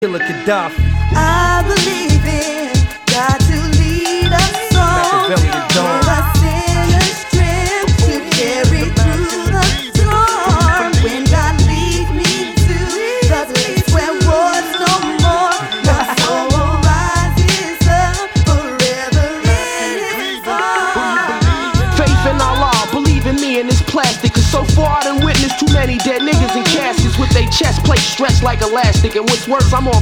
Killer Gaddafi. I believe in God to lead us on. Give us inner strength to carry through the storm. When God leads me to the place where war's no more, my soul rises up forever in His arms. Faith in Allah, believe in me and this plastic. Cause so far I done witnessed too many dead niggas in caskets with their chest plate stretched like elastic. And what's worse, I'm on